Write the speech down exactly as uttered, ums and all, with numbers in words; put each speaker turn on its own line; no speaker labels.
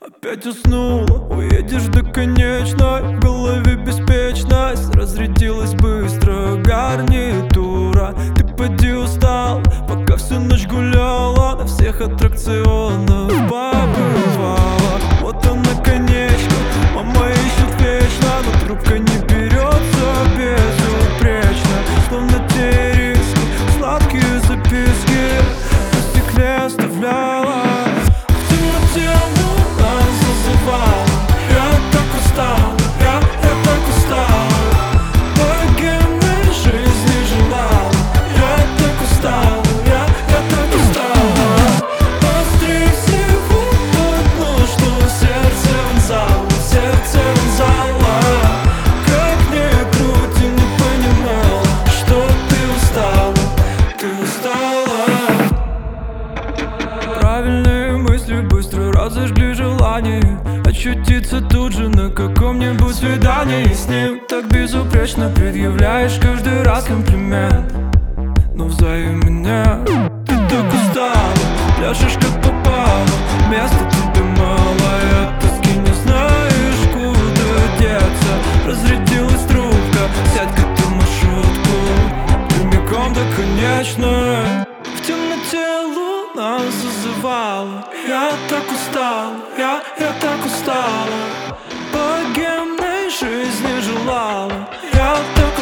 Опять уснула, уедешь до конечной. В голове беспечность разрядилась быстро. Гарнитура, ты поди устал, пока всю ночь гуляла на всех аттракционах. Побывала, вот она конечна. Мама ищет вечно, но трубка не берется. Безупречно, словно те риски, сладкие записки на стекле оставляла. Правильные мысли быстро разожгли желание очутиться тут же на каком-нибудь свидании. С ним так безупречно предъявляешь каждый раз комплимент, но взаимно ты так устала, пляшешь как попало, места тебе мало, и от тоски не знаешь, куда деться. Разрядилась трубка, сядь к эту маршрутку прямиком до конечной. В темноте луна зазывала. Я так устал, я, я так устала, богемной жизни желала. Я так